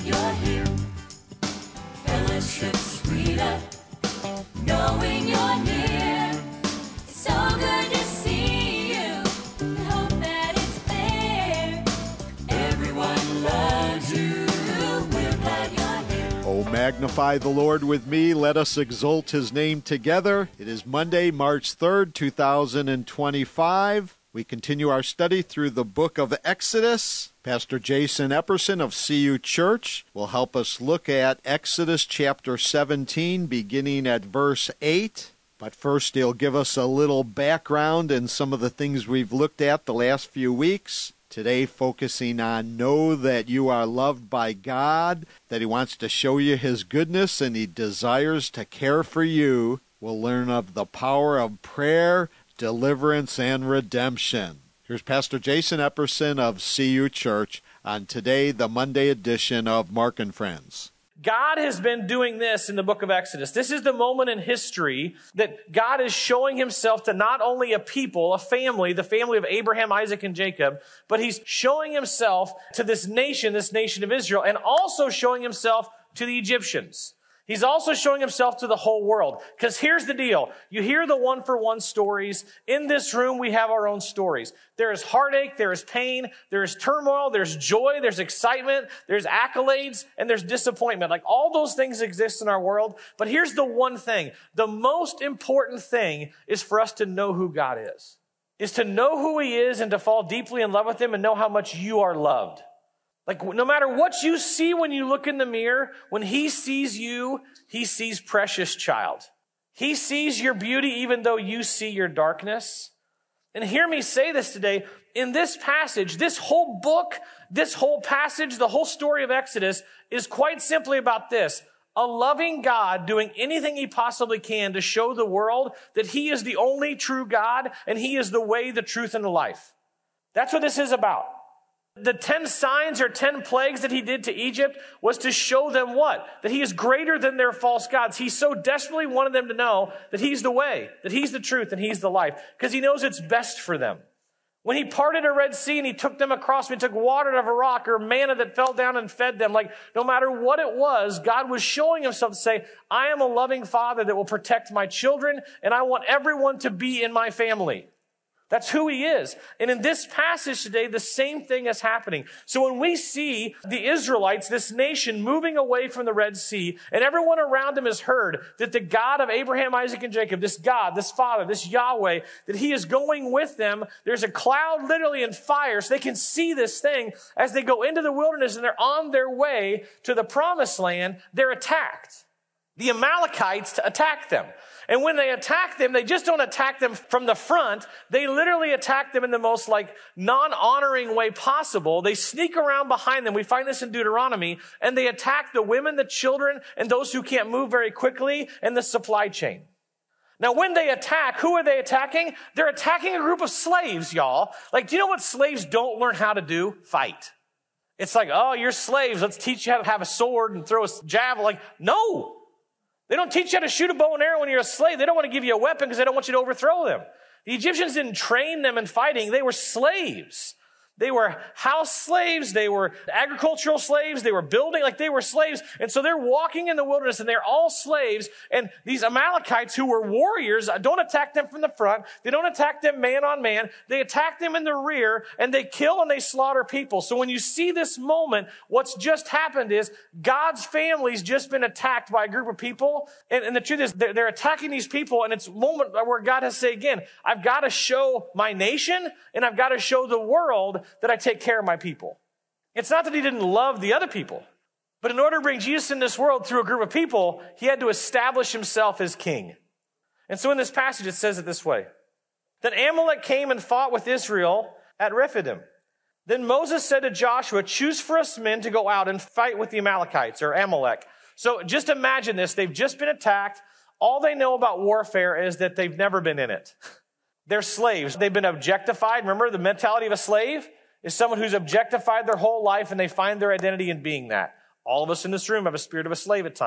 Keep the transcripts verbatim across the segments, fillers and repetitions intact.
you're here. Fellowship sweeter, knowing you're near. It's so good to see you. I hope that it's clear. Everyone loves you. We're glad you're here. Oh, magnify the Lord with me. Let us exalt his name together. It is Monday, March third, two thousand twenty-five. We continue our study through the book of Exodus. Pastor Jason Epperson of C U Church will help us look at Exodus chapter seventeen, beginning at verse eight. But first, he'll give us a little background and some of the things we've looked at the last few weeks. Today, focusing on know that you are loved by God, that he wants to show you his goodness, and he desires to care for you. We'll learn of the power of prayer, deliverance, and redemption. Here's Pastor Jason Epperson of C U Church on today, the Monday edition of Mark and Friends. God has been doing this in the book of Exodus. This is the moment in history that God is showing himself to not only a people, a family, the family of Abraham, Isaac, and Jacob, but he's showing himself to this nation, this nation of Israel, and also showing himself to the Egyptians. He's also showing himself to the whole world. Because here's the deal. You hear the one-for-one stories. In this room, we have our own stories. There is heartache, there is pain, there is turmoil, there's joy, there's excitement, there's accolades, and there's disappointment. Like all those things exist in our world. But here's the one thing. The most important thing is for us to know who God is. Is to know who he is and to fall deeply in love with him and know how much you are loved. Like, no matter what you see when you look in the mirror, when he sees you, he sees precious child. He sees your beauty even though you see your darkness. And hear me say this today. In this passage, this whole book, this whole passage, the whole story of Exodus is quite simply about this. A loving God doing anything he possibly can to show the world that he is the only true God and he is the way, the truth, and the life. That's what this is about. The ten signs or ten plagues that he did to Egypt was to show them what? That he is greater than their false gods. He so desperately wanted them to know that he's the way, that he's the truth, and he's the life, because he knows it's best for them. When he parted a Red Sea and he took them across, and he took water out of a rock or manna that fell down and fed them, like no matter what it was, God was showing himself to say, I am a loving father that will protect my children, and I want everyone to be in my family. That's who he is. And in this passage today, the same thing is happening. So when we see the Israelites, this nation, moving away from the Red Sea, and everyone around them has heard that the God of Abraham, Isaac, and Jacob, this God, this Father, this Yahweh, that he is going with them, there's a cloud literally in fire, so they can see this thing as they go into the wilderness and they're on their way to the promised land, they're attacked. The Amalekites attack them. And when they attack them, they just don't attack them from the front. They literally attack them in the most like non-honoring way possible. They sneak around behind them. We find this in Deuteronomy. And they attack the women, the children, and those who can't move very quickly, and the supply chain. Now, when they attack, who are they attacking? They're attacking a group of slaves, y'all. Like, do you know what slaves don't learn how to do? Fight. It's like, oh, you're slaves. Let's teach you how to have a sword and throw a javelin. Like, no. They don't teach you how to shoot a bow and arrow when you're a slave. They don't want to give you a weapon because they don't want you to overthrow them. The Egyptians didn't train them in fighting. They were slaves. They were house slaves. They were agricultural slaves. They were building like they were slaves. And so they're walking in the wilderness and they're all slaves. And these Amalekites who were warriors don't attack them from the front. They don't attack them man on man. They attack them in the rear and they kill and they slaughter people. So when you see this moment, what's just happened is God's family's just been attacked by a group of people. And, and the truth is they're, they're attacking these people. And it's a moment where God has to say again, I've got to show my nation and I've got to show the world that I take care of my people. It's not that he didn't love the other people, but in order to bring Jesus in this world through a group of people, he had to establish himself as king. And so in this passage, it says it this way. Then Amalek came and fought with Israel at Rephidim. Then Moses said to Joshua, choose for us men to go out and fight with the Amalekites or Amalek. So just imagine this. They've just been attacked. All they know about warfare is that they've never been in it. They're slaves. They've been objectified. Remember the mentality of a slave? Is someone who's objectified their whole life and they find their identity in being that. All of us in this room have a spirit of a slave at times.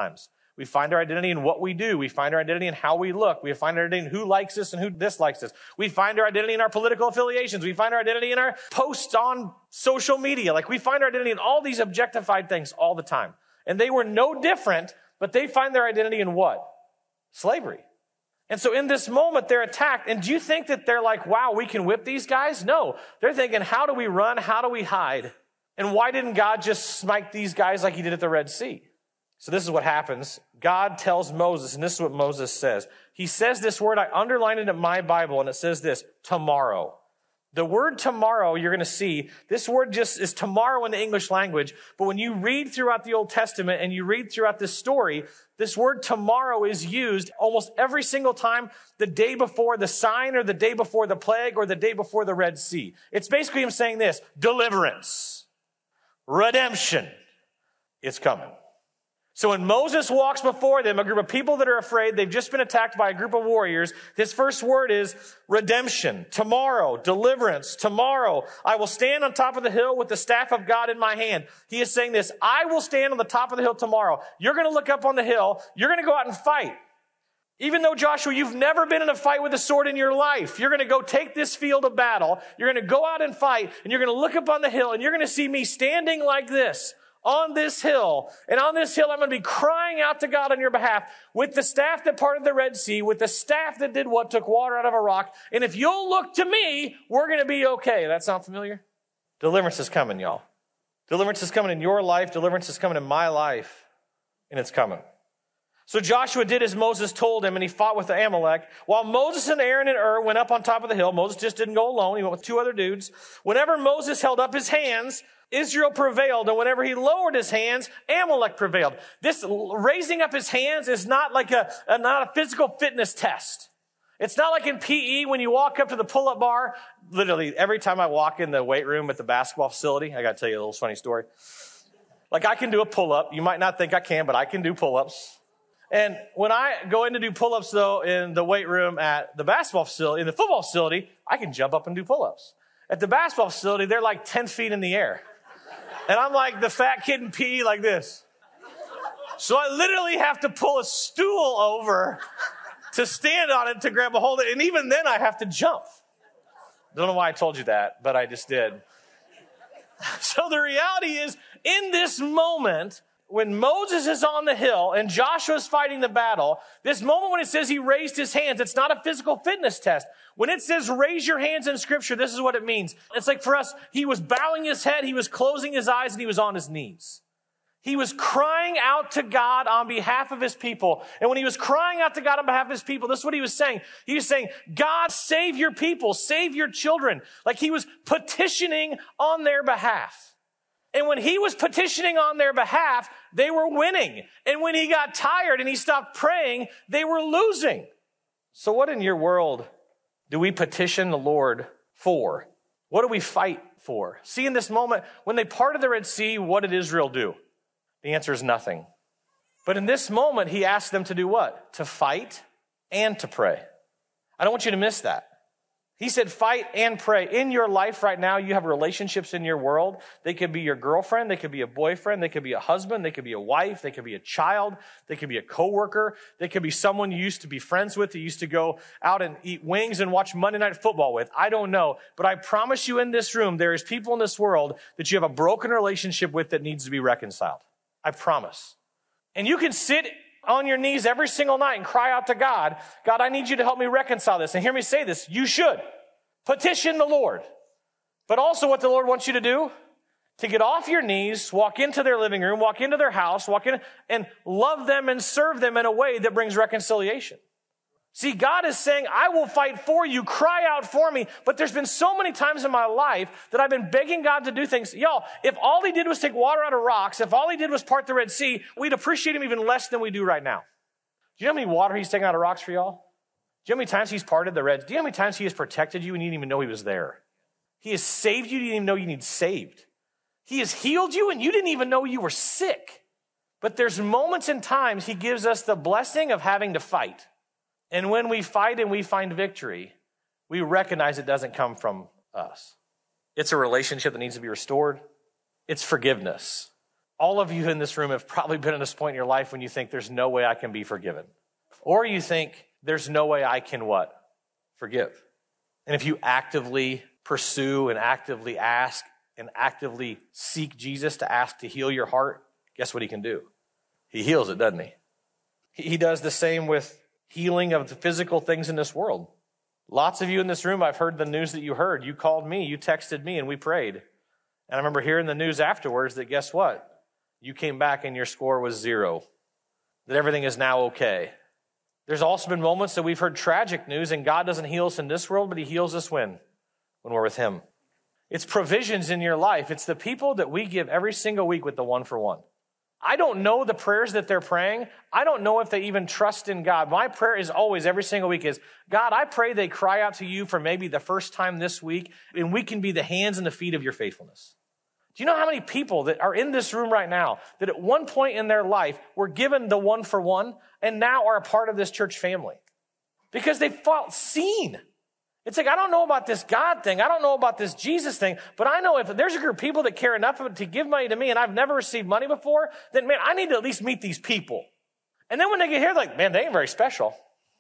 We find our identity in what we do. We find our identity in how we look. We find our identity in who likes us and who dislikes us. We find our identity in our political affiliations. We find our identity in our posts on social media. Like we find our identity in all these objectified things all the time. And they were no different, but they find their identity in what? Slavery. And so in this moment, they're attacked. And do you think that they're like, wow, we can whip these guys? No. They're thinking, how do we run? How do we hide? And why didn't God just smite these guys like he did at the Red Sea? So this is what happens. God tells Moses, and this is what Moses says. He says this word, I underlined it in my Bible, and it says this, tomorrow. The word tomorrow, you're going to see, this word just is tomorrow in the English language, but when you read throughout the Old Testament and you read throughout this story, this word tomorrow is used almost every single time the day before the sign or the day before the plague or the day before the Red Sea. It's basically him saying this, deliverance, redemption, it's coming. So when Moses walks before them, a group of people that are afraid, they've just been attacked by a group of warriors, his first word is redemption, tomorrow, deliverance, tomorrow. I will stand on top of the hill with the staff of God in my hand. He is saying this, I will stand on the top of the hill tomorrow. You're going to look up on the hill. You're going to go out and fight. Even though, Joshua, you've never been in a fight with a sword in your life, you're going to go take this field of battle. You're going to go out and fight, and you're going to look up on the hill, and you're going to see me standing like this. On this hill, and on this hill I'm going to be crying out to God on your behalf with the staff that parted the Red Sea, with the staff that did what? Took water out of a rock. And if you'll look to me, we're going to be okay. That sound familiar? Deliverance is coming, y'all. Deliverance is coming in your life. Deliverance is coming in my life. And it's coming. So Joshua did as Moses told him, and he fought with the Amalek. While Moses and Aaron and Ur went up on top of the hill, Moses just didn't go alone. He went with two other dudes. Whenever Moses held up his hands, Israel prevailed, and whenever he lowered his hands, Amalek prevailed. This raising up his hands is not like a, a not a physical fitness test. It's not like in P E when you walk up to the pull-up bar. Literally, every time I walk in the weight room at the basketball facility, I got to tell you a little funny story. Like I can do a pull-up. You might not think I can, but I can do pull-ups. And when I go in to do pull-ups, though, in the weight room at the basketball facility, in the football facility, I can jump up and do pull-ups. At the basketball facility, they're like ten feet in the air. And I'm like the fat kid in P E like this. So I literally have to pull a stool over to stand on it to grab a hold of it. And even then I have to jump. Don't know why I told you that, but I just did. So the reality is, in this moment, when Moses is on the hill and Joshua's fighting the battle, this moment when it says he raised his hands, it's not a physical fitness test. When it says raise your hands in Scripture, this is what it means. It's like for us, he was bowing his head, he was closing his eyes, and he was on his knees. He was crying out to God on behalf of his people. And when he was crying out to God on behalf of his people, this is what he was saying. He was saying, God, save your people, save your children. Like he was petitioning on their behalf. And when he was petitioning on their behalf, they were winning. And when he got tired and he stopped praying, they were losing. So what in your world do we petition the Lord for? What do we fight for? See, in this moment, when they parted the Red Sea, what did Israel do? The answer is nothing. But in this moment, he asked them to do what? To fight and to pray. I don't want you to miss that. He said, fight and pray. In your life right now, you have relationships in your world. They could be your girlfriend. They could be a boyfriend. They could be a husband. They could be a wife. They could be a child. They could be a coworker. They could be someone you used to be friends with, that you used to go out and eat wings and watch Monday Night Football with. I don't know. But I promise you in this room, there is people in this world that you have a broken relationship with that needs to be reconciled. I promise. And you can sit on your knees every single night and cry out to God, God, I need you to help me reconcile this. And hear me say this, you should. Petition the Lord. But also what the Lord wants you to do, to get off your knees, walk into their living room, walk into their house, walk in and love them and serve them in a way that brings reconciliation. See, God is saying, I will fight for you, cry out for me. But there's been so many times in my life that I've been begging God to do things. Y'all, if all he did was take water out of rocks, if all he did was part the Red Sea, we'd appreciate him even less than we do right now. Do you know how many water he's taken out of rocks for y'all? Do you know how many times he's parted the Red Sea? Do you know how many times he has protected you and you didn't even know he was there? He has saved you, you didn't even know you need saved. He has healed you and you didn't even know you were sick. But there's moments and times he gives us the blessing of having to fight. And when we fight and we find victory, we recognize it doesn't come from us. It's a relationship that needs to be restored. It's forgiveness. all of you in this room have probably been at this point in your life when you think there's no way I can be forgiven. Or you think there's no way I can what? Forgive. And if you actively pursue and actively ask and actively seek Jesus to ask to heal your heart, guess what he can do? He heals it, doesn't he? He does the same with healing of the physical things in this world. Lots of you in this room, I've heard the news that you heard. You called me, you texted me, and we prayed. And I remember hearing the news afterwards that guess what? You came back and your score was zero. That everything is now okay. There's also been moments that we've heard tragic news and God doesn't heal us in this world, but he heals us when? When we're with him. It's provisions in your life. It's the people that we give every single week with the one for one. I don't know the prayers that they're praying. I don't know if they even trust in God. My prayer is always, every single week is, God, I pray they cry out to you for maybe the first time this week, and we can be the hands and the feet of your faithfulness. Do you know how many people that are in this room right now that at one point in their life were given the one for one and now are a part of this church family? Because they felt seen. It's like, I don't know about this God thing. I don't know about this Jesus thing. But I know if there's a group of people that care enough of it to give money to me and I've never received money before, then, man, I need to at least meet these people. And then when they get here, they're like, man, they ain't very special.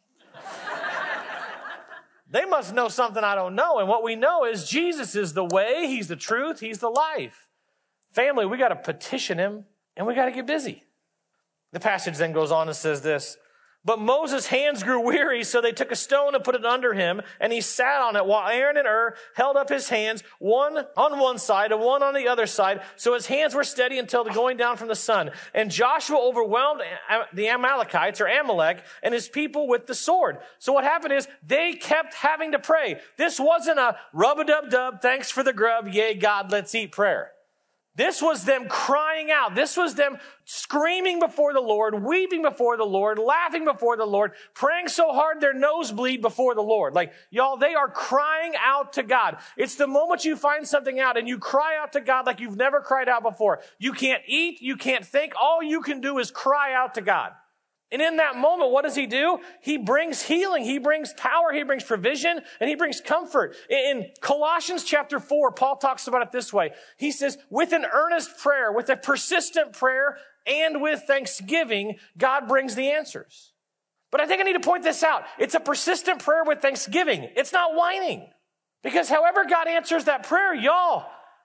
They must know something I don't know. And what we know is Jesus is the way, he's the truth, he's the life. Family, we got to petition him and we got to get busy. The passage then goes on and says this, but Moses' hands grew weary, so they took a stone and put it under him, and he sat on it while Aaron and Hur held up his hands, one on one side and one on the other side, so his hands were steady until the going down from the sun. And Joshua overwhelmed the Amalekites, or Amalek, and his people with the sword. So what happened is they kept having to pray. This wasn't a rub-a-dub-dub, thanks for the grub, yay God, let's eat prayer. This was them crying out. This was them screaming before the Lord, weeping before the Lord, laughing before the Lord, praying so hard their nose bleed before the Lord. Like, y'all, they are crying out to God. It's the moment you find something out and you cry out to God like you've never cried out before. You can't eat, you can't think. All you can do is cry out to God. And in that moment, what does he do? He brings healing, he brings power, he brings provision, and he brings comfort. In Colossians chapter four, Paul talks about it this way. He says, with an earnest prayer, with a persistent prayer, and with thanksgiving, God brings the answers. But I think I need to point this out. It's a persistent prayer with thanksgiving. It's not whining. Because however God answers that prayer, y'all,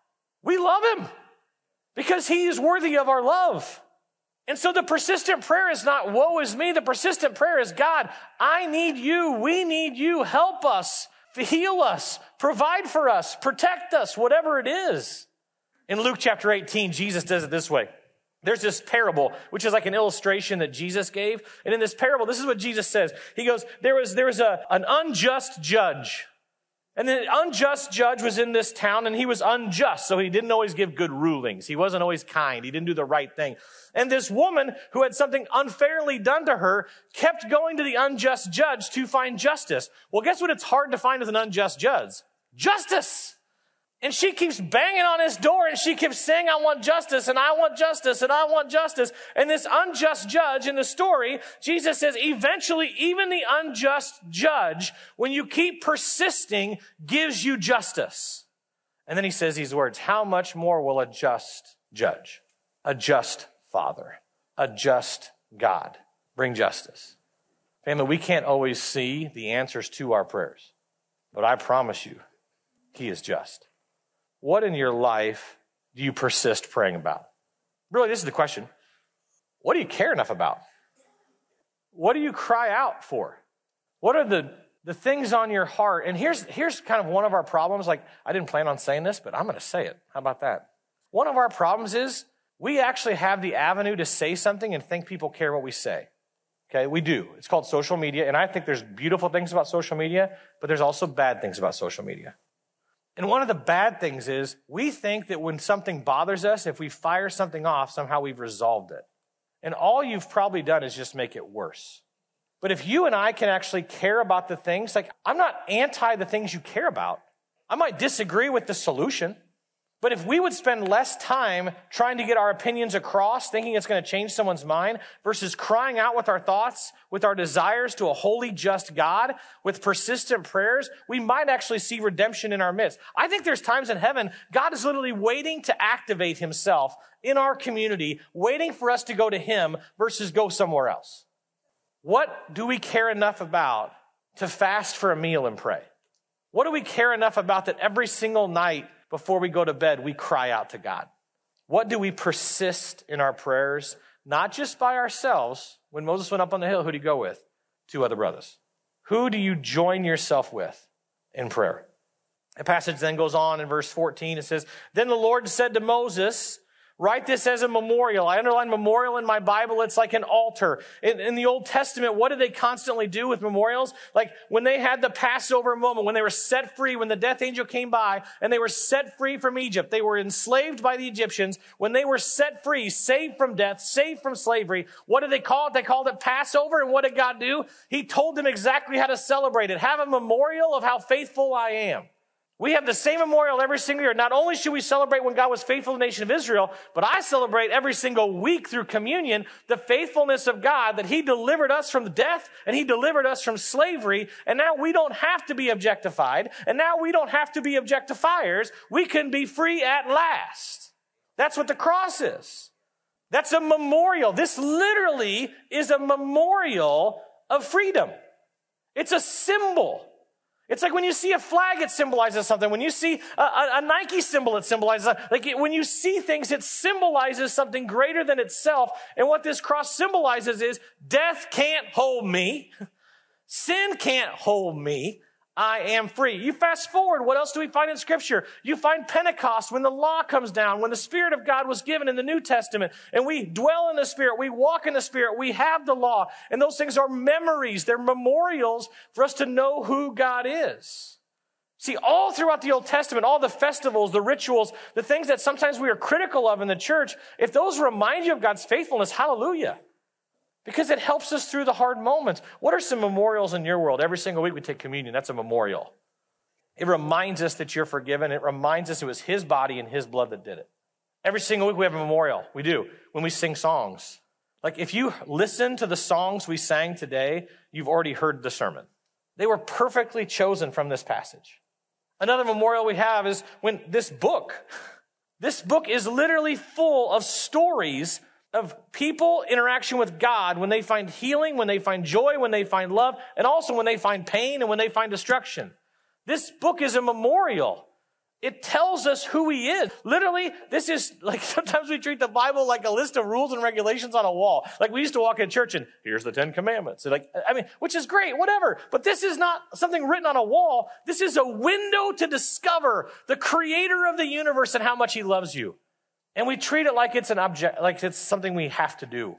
we love him. Because he is worthy of our love. And so the persistent prayer is not, woe is me. The persistent prayer is, God, I need you. We need you. Help us, heal us, provide for us, protect us, whatever it is. In Luke chapter eighteen, Jesus does it this way. There's this parable, which is like an illustration that Jesus gave. And in this parable, this is what Jesus says. He goes, there was, there was a, an unjust judge. And the unjust judge was in this town, and he was unjust, so he didn't always give good rulings. He wasn't always kind. He didn't do the right thing. And this woman who had something unfairly done to her kept going to the unjust judge to find justice. Well, guess what it's hard to find with an unjust judge? Justice. And she keeps banging on his door, and she keeps saying, I want justice, and I want justice, and I want justice. And this unjust judge in the story, Jesus says, eventually, even the unjust judge, when you keep persisting, gives you justice. And then he says these words, how much more will a just judge, a just father, a just God bring justice? Family, we can't always see the answers to our prayers, but I promise you, he is just. What in your life do you persist praying about? Really, this is the question. What do you care enough about? What do you cry out for? What are the, the things on your heart? And here's, here's kind of one of our problems. Like, I didn't plan on saying this, but I'm going to say it. How about that? One of our problems is we actually have the avenue to say something and think people care what we say. Okay, we do. It's called social media. And I think there's beautiful things about social media, but there's also bad things about social media. And one of the bad things is we think that when something bothers us, if we fire something off, somehow we've resolved it. And all you've probably done is just make it worse. But if you and I can actually care about the things, like I'm not anti the things you care about. I might disagree with the solution, But if we would spend less time trying to get our opinions across, thinking it's going to change someone's mind, versus crying out with our thoughts, with our desires to a holy, just God, with persistent prayers, we might actually see redemption in our midst. I think there's times in heaven, God is literally waiting to activate himself in our community, waiting for us to go to him versus go somewhere else. What do we care enough about to fast for a meal and pray? What do we care enough about that every single night before we go to bed, we cry out to God? What do we persist in our prayers, not just by ourselves? When Moses went up on the hill, who did he go with? Two other brothers. Who do you join yourself with in prayer? The passage then goes on in verse fourteen. It says, then the Lord said to Moses, write this as a memorial. I underline memorial in my Bible. It's like an altar. In, in the Old Testament, what did they constantly do with memorials? Like when they had the Passover moment, when they were set free, when the death angel came by and they were set free from Egypt. They were enslaved by the Egyptians. When they were set free, saved from death, saved from slavery, what did they call it? They called it Passover. And what did God do? He told them exactly how to celebrate it. Have a memorial of how faithful I am. We have the same memorial every single year. Not only should we celebrate when God was faithful to the nation of Israel, but I celebrate every single week through communion the faithfulness of God, that he delivered us from death and he delivered us from slavery. And now we don't have to be objectified. And now we don't have to be objectifiers. We can be free at last. That's what the cross is. That's a memorial. This literally is a memorial of freedom. It's a symbol. It's like when you see a flag, it symbolizes something. When you see a, a, a Nike symbol, it symbolizes, like it, when you see things, it symbolizes something greater than itself. And what this cross symbolizes is death can't hold me. Sin can't hold me. I am free. You fast forward, what else do we find in Scripture? You find Pentecost, when the law comes down, when the Spirit of God was given in the New Testament, and we dwell in the Spirit, we walk in the Spirit, we have the law, and those things are memories, they're memorials for us to know who God is. See, all throughout the Old Testament, all the festivals, the rituals, the things that sometimes we are critical of in the church, if those remind you of God's faithfulness, hallelujah. Because it helps us through the hard moments. What are some memorials in your world? Every single week we take communion. That's a memorial. It reminds us that you're forgiven. It reminds us it was his body and his blood that did it. Every single week we have a memorial. We do. When we sing songs. Like if you listen to the songs we sang today, you've already heard the sermon. They were perfectly chosen from this passage. Another memorial we have is when this book, this book is literally full of stories of people interaction with God when they find healing, when they find joy, when they find love, and also when they find pain and when they find destruction. This book is a memorial. It tells us who he is. Literally, this is like sometimes we treat the Bible like a list of rules and regulations on a wall. Like we used to walk in church and here's the Ten Commandments. And like, I mean, which is great, whatever. But this is not something written on a wall. This is a window to discover the creator of the universe and how much he loves you. And we treat it like it's an object, like it's something we have to do.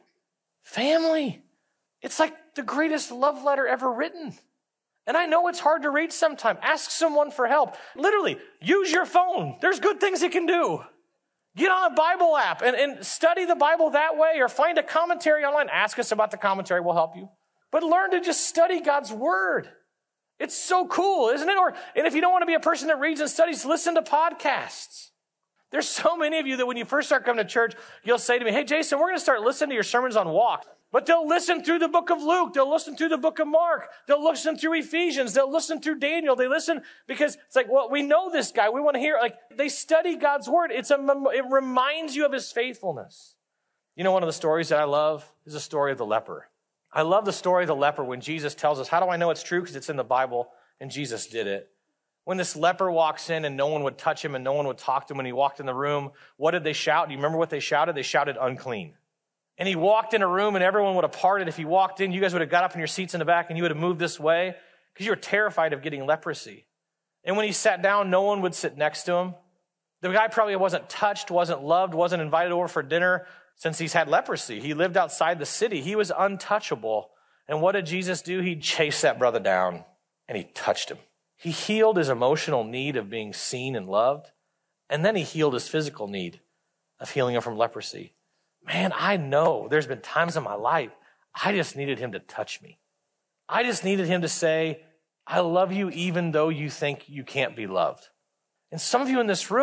Family. It's like the greatest love letter ever written. And I know it's hard to read sometimes. Ask someone for help. Literally, use your phone. There's good things it can do. Get on a Bible app and, and study the Bible that way, or find a commentary online. Ask us about the commentary. We'll help you. But learn to just study God's word. It's so cool, isn't it? Or, and if you don't want to be a person that reads and studies, listen to podcasts. There's so many of you that when you first start coming to church, you'll say to me, hey, Jason, we're going to start listening to your sermons on walk. But they'll listen through the book of Luke. They'll listen through the book of Mark. They'll listen through Ephesians. They'll listen through Daniel. They listen because it's like, well, we know this guy. We want to hear, like, they study God's word. It's a, it reminds you of his faithfulness. You know, one of the stories that I love is the story of the leper. I love the story of the leper when Jesus tells us, how do I know it's true? Because it's in the Bible and Jesus did it. When this leper walks in and no one would touch him and no one would talk to him when he walked in the room, what did they shout? Do you remember what they shouted? They shouted unclean. And he walked in a room and everyone would have parted. If he walked in, you guys would have got up in your seats in the back and you would have moved this way because you were terrified of getting leprosy. And when he sat down, no one would sit next to him. The guy probably wasn't touched, wasn't loved, wasn't invited over for dinner since he's had leprosy. He lived outside the city. He was untouchable. And what did Jesus do? He chased that brother down and he touched him. He healed his emotional need of being seen and loved. And then he healed his physical need of healing him from leprosy. Man, I know there's been times in my life, I just needed him to touch me. I just needed him to say, I love you even though you think you can't be loved. And some of you in this room,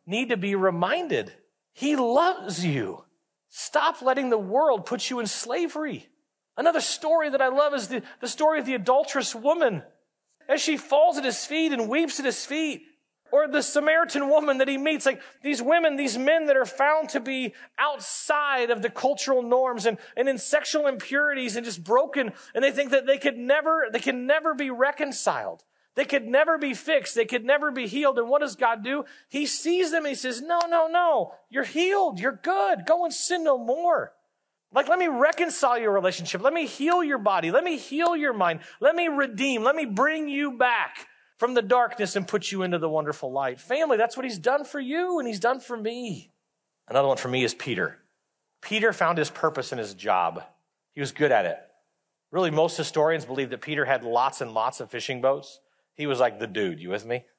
need to be reminded. He loves you. Stop letting the world put you in slavery. Another story that I love is the, the story of the adulterous woman as she falls at his feet and weeps at his feet. Or the Samaritan woman that he meets, like these women, these men that are found to be outside of the cultural norms and, and in sexual impurities and just broken. And they think that they could never, they can never be reconciled. They could never be fixed. They could never be healed. And what does God do? He sees them and he says, no, no, no, you're healed. You're good. Go and sin no more. Like, let me reconcile your relationship. Let me heal your body. Let me heal your mind. Let me redeem. Let me bring you back from the darkness and put you into the wonderful light. Family, that's what he's done for you and he's done for me. Another one for me is Peter. Peter found his purpose in his job. He was good at it. Really, most historians believe that Peter had lots and lots of fishing boats. He was like the dude. You with me?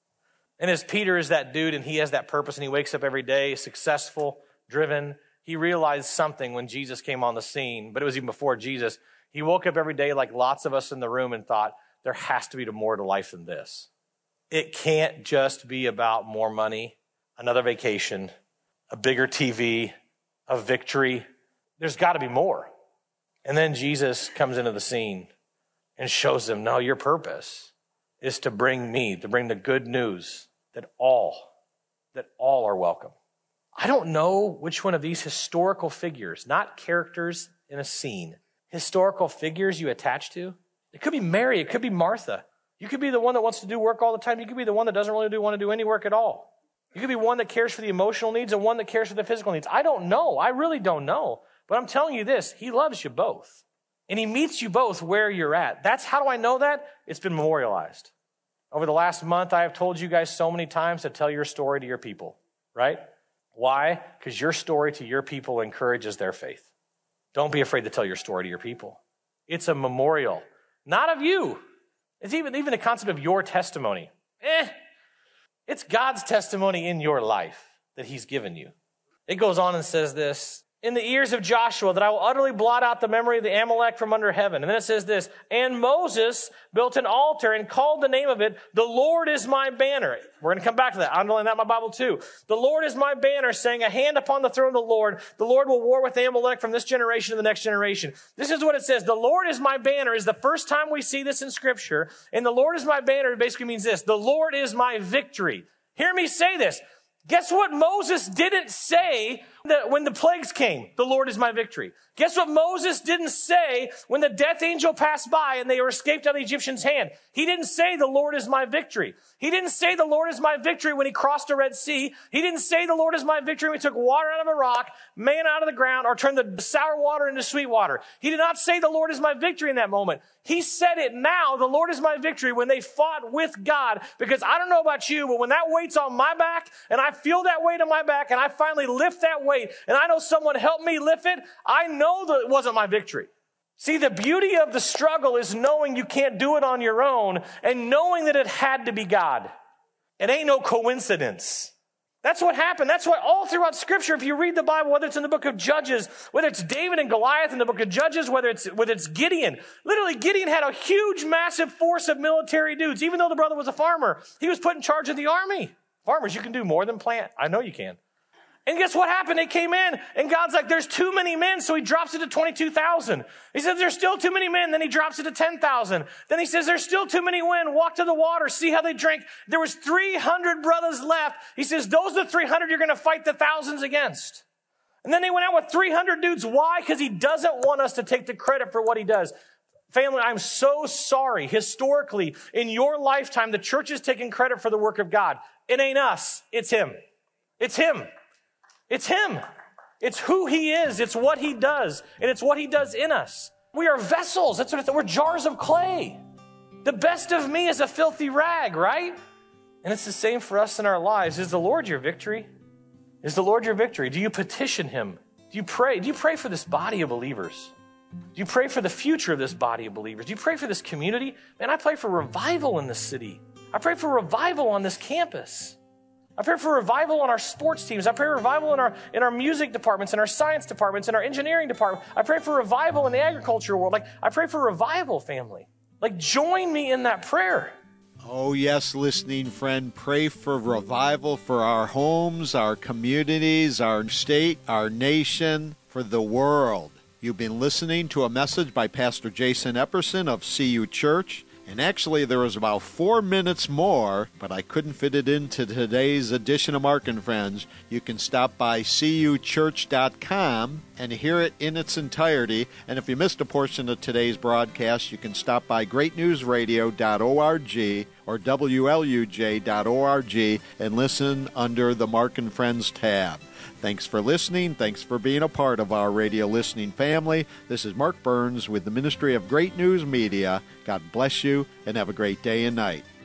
And as Peter is that dude and he has that purpose and he wakes up every day successful, driven, he realized something when Jesus came on the scene, but it was even before Jesus. He woke up every day like lots of us in the room and thought, there has to be more to life than this. It can't just be about more money, another vacation, a bigger T V, a victory. There's got to be more. And then Jesus comes into the scene and shows them, no, your purpose is to bring me, to bring the good news that all, that all are welcome. I don't know which one of these historical figures, not characters in a scene, historical figures you attach to. It could be Mary. It could be Martha. You could be the one that wants to do work all the time. You could be the one that doesn't really do, want to do any work at all. You could be one that cares for the emotional needs and one that cares for the physical needs. I don't know. I really don't know. But I'm telling you this, he loves you both. And he meets you both where you're at. That's how do I know that? It's been memorialized. Over the last month, I have told you guys so many times to tell your story to your people, right? Why? Because your story to your people encourages their faith. Don't be afraid to tell your story to your people. It's a memorial, not of you. It's even, even the concept of your testimony. Eh, it's God's testimony in your life that he's given you. It goes on and says this, in the ears of Joshua, that I will utterly blot out the memory of the Amalek from under heaven. And then it says this, and Moses built an altar and called the name of it, the Lord is my banner. We're going to come back to that. I underline that in my Bible too. The Lord is my banner, saying, a hand upon the throne of the Lord. The Lord will war with Amalek from this generation to the next generation. This is what it says. The Lord is my banner is the first time we see this in Scripture. And the Lord is my banner basically means this. The Lord is my victory. Hear me say this. Guess what Moses didn't say that when the plagues came? The Lord is my victory. Guess what Moses didn't say when the death angel passed by and they were escaped out of the Egyptian's hand? He didn't say the Lord is my victory. He didn't say the Lord is my victory when he crossed the Red Sea. He didn't say the Lord is my victory when he took water out of a rock, manna out of the ground, or turned the sour water into sweet water. He did not say the Lord is my victory in that moment. He said it now, the Lord is my victory, when they fought with God. Because I don't know about you, but when that weight's on my back, and I feel that weight on my back, and I finally lift that weight, and I know someone helped me lift it, I know that it wasn't my victory. See, the beauty of the struggle is knowing you can't do it on your own and knowing that it had to be God. It ain't no coincidence. That's what happened. That's why all throughout Scripture, if you read the Bible, whether it's in the book of Judges, whether it's David and Goliath in the book of Judges, whether it's, whether it's Gideon, literally Gideon had a huge, massive force of military dudes. Even though the brother was a farmer, he was put in charge of the army. Farmers, you can do more than plant. I know you can. And guess what happened? They came in, and God's like, there's too many men, so he drops it to twenty-two thousand. He says, there's still too many men, then he drops it to ten thousand. Then he says, there's still too many men, walk to the water, see how they drink. There was three hundred brothers left. He says, those are the three hundred you're going to fight the thousands against. And then they went out with three hundred dudes. Why? Because he doesn't want us to take the credit for what he does. Family, I'm so sorry. Historically, in your lifetime, the church is taking credit for the work of God. It ain't us. It's him. It's him. It's him. It's who he is. It's what he does. And it's what he does in us. We are vessels. That's what it's, we're jars of clay. The best of me is a filthy rag, right? And it's the same for us in our lives. Is the Lord your victory? Is the Lord your victory? Do you petition him? Do you pray? Do you pray for this body of believers? Do you pray for the future of this body of believers? Do you pray for this community? Man, I pray for revival in this city. I pray for revival on this campus. I pray for revival on our sports teams. I pray for revival in our, in our music departments, in our science departments, in our engineering department. I pray for revival in the agriculture world. Like, I pray for revival, family. Like, join me in that prayer. Oh, yes, listening friend, pray for revival for our homes, our communities, our state, our nation, for the world. You've been listening to a message by Pastor Jason Epperson of C U Church. And actually, there was about four minutes more, but I couldn't fit it into today's edition of Mark and Friends. You can stop by c u church dot com and hear it in its entirety. And if you missed a portion of today's broadcast, you can stop by great news radio dot org or w l u j dot org and listen under the Mark and Friends tab. Thanks for listening. Thanks for being a part of our radio listening family. This is Mark Burns with the Ministry of Great News Media. God bless you and have a great day and night.